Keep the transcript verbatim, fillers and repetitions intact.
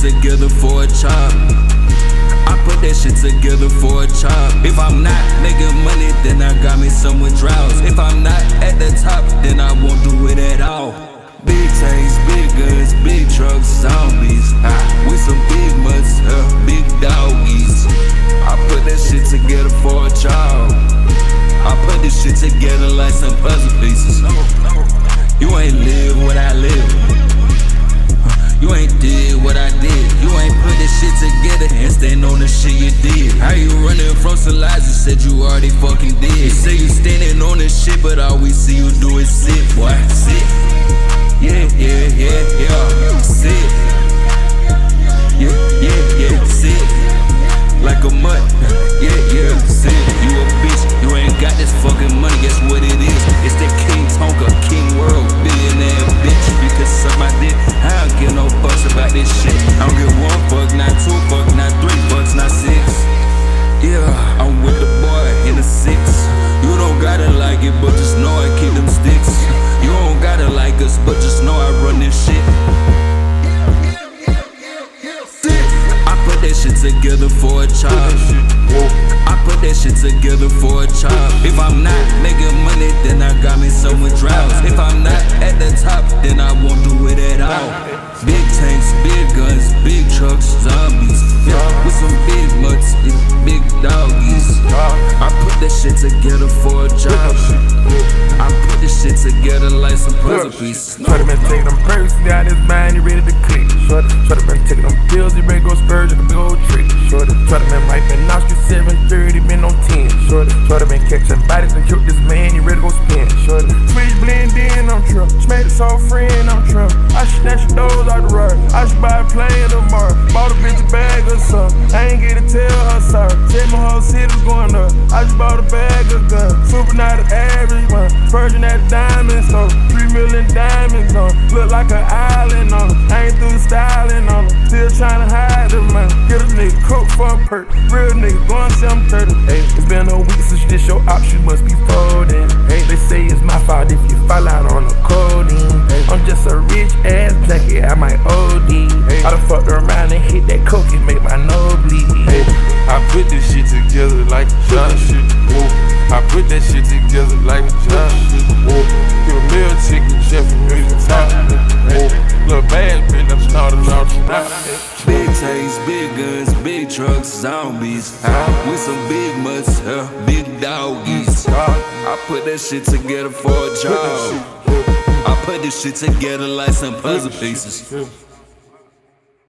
together for a chop. I put that shit together for a chop. If I'm not making money, then I got me some withdrawals. If I'm not at the top, then I won't do it at all. Big tanks, big guns, big trucks, zombies. Ah, with some big mutts, uh, big doggies. I put that shit together for a child. I put this shit together like some puzzle pieces. You ain't live what I live. You ain't did what I did. You ain't put this shit together and stand on the shit you did. How you running from some lies you said you already fucking did? You say you standing on this shit, but all we see you do is sit, boy, sit. Yeah, yeah, yeah, yeah, sit. Yeah, yeah, yeah, sit. Like a mutt, yeah, yeah, sit. You a bitch, you ain't got this fucking money, guess what it is? It's that King Tonka, King World, billionaire bitch. You can suck my dick, I don't give no fucks about this shit. I don't give one fuck, not two fuck, not three fucks, not six. Yeah, I'm with the boy in the six. You don't gotta like it, but just know I keep them sticks. You don't gotta like us, but just know I run this shit. I put that shit together for a chop. I put that shit together for a chop. If I'm not making money, then I got me some withdrawals. If I'm not at the top, then I won't do it at all. Big tanks, big guns, big trucks, zombies. Yeah, with some big mutts and big doggies. I put that shit together for a job. I put this shit together like some puzzle pieces. Shorty been taking them perks, got his mind, he ready to click. Shorty, shorty been taking them pills, he ready to go spurge with a big old trick. Shorty, shorty been wiping Oscar seven thirty, been on ten. Shorty, shorty been catching bodies and killed this man, he ready to go spin. Shorty, switch blend in, I'm true. She made it so friend, I'm true. I should snatch your doors out the road. I should buy a plane tomorrow. Bought a bitch a bag or something. I ain't get to tell her sorry. Tell my whole city's going up. I just bought a bag of guns. Super not an average one. Virgin at a diamond store. Three million diamonds on. Look like an island on them. I ain't through the styling on them. Still trying to hide them, man. Get a nigga coke for a perk. Real nigga going seven thirty. Hey, it's been a week since this your option must be folding. Hey, they say it's my fault if you fall out on the codeine. Hey, I'm just a rich ass junkie, I might O D. Hey, I done fucked around and hit that coke and make my nose bleed. Hey, I put this shit together like John shit. Whoa. I put that shit together like John shit. Whoa. Get a meal ticket, chef and music top. Whoa. Little bad bitch, I'm starting off tonight. Big tanks, big guns, big trucks, zombies. Uh, with some big mutts, uh, big doggies. Uh, I put that shit together for a job. I put this shit together like some puzzle pieces.